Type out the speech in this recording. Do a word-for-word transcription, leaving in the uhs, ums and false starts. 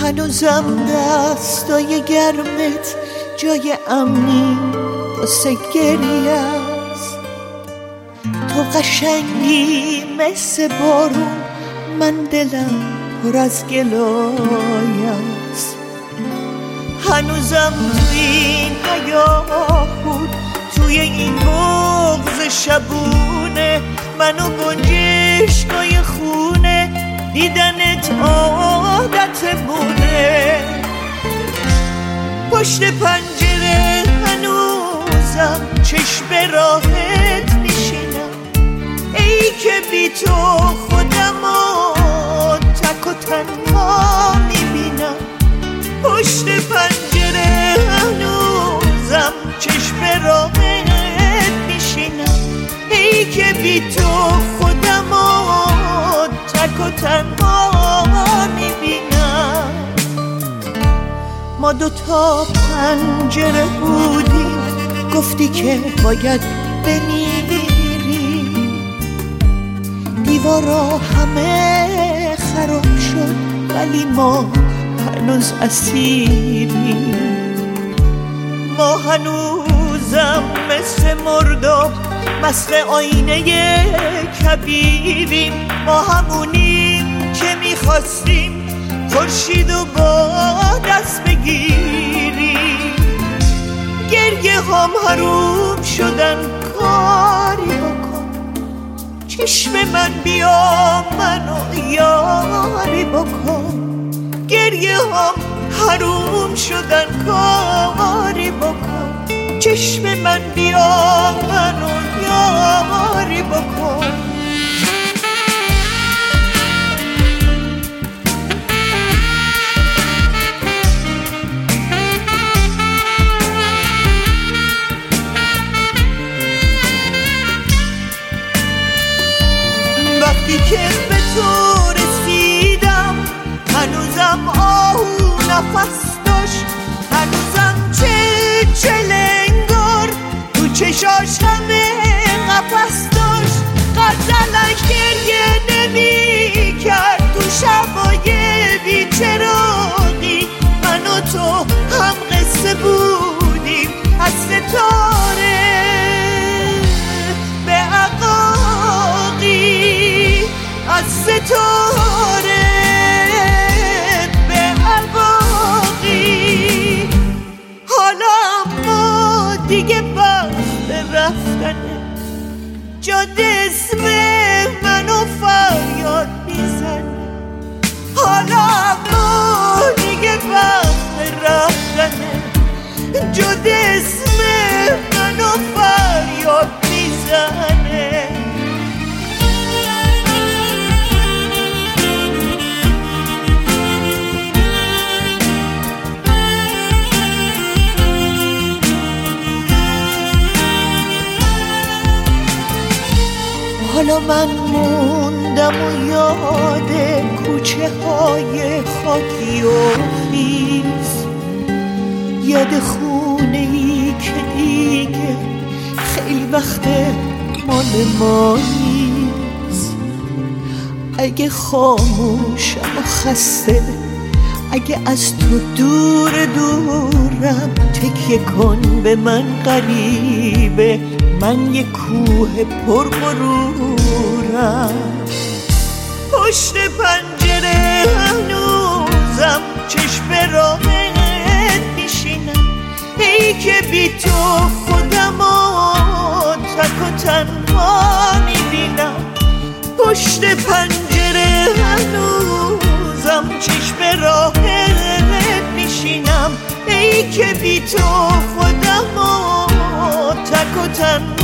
هنوزم دستای گرمت جای امنی واسه گریه است. تو قشنگی مثل بارون، من دلم پر از گلای است. هنوزم توی این حیاه بود، توی این بغض شبونه، منو گنجشکای خونه دیدنت عادت بوده. پشت پنجره هنوزم چشم راحت میشینم، ای که بی تو خودمو تک و تنها میبینم. پشت پنجره هنوزم چشم راحت میشینم، ای که بی تو خودمو تک و تنها میبینم. ما دوتا پنجره بودیم، گفتی که باید بمیری. دیوارا همه خراب شد ولی ما هنوز اسیریم. ما هنوزم مثل مرداب مست آینه کبیریم. ما همونیم که میخواستیم خورشیدو با دست بگیریم. گریه هم حروم شدن، کاری بکن چشم من بیا منو یاری بکن. گریه هم حروم شدن، کاری بکن چشم من بیا منو یاری بکن. وقتی که به تو رسیدم هنوزم آهو نفس داشت، هنوزم چه چلنگار تو چشاش همه قفس داشت. غزلش گریه نمی کرد تو شبای بی‌چراغی. من و تو هم قصه بودیم از ستاره به عقاقی، از ستاره به عقاقی. حالا ما دیگه وقت رفتنه، جاده اسم منو فریاد میزنه. حالا ما دیگه وقت رفتنه، جاده اسم منو فریاد میزنه. حالا من موندم و یاد کوچه های خاکی و خیز، یاد خونه ای که دیگه خیلی وقت مال ما نیست. اگه خاموشم و خسته، اگه از تو دور دورم، تکیه کن به من غریبه، من یه کوه پرغرورم. پشت پنجره هنوزم چشم راحت میشینم، ای که بی تو خودمو تک و تنها میبینم. پشت پنجره هنوزم چشم راحت میشینم، ای که بی تو خودمو تک و تنها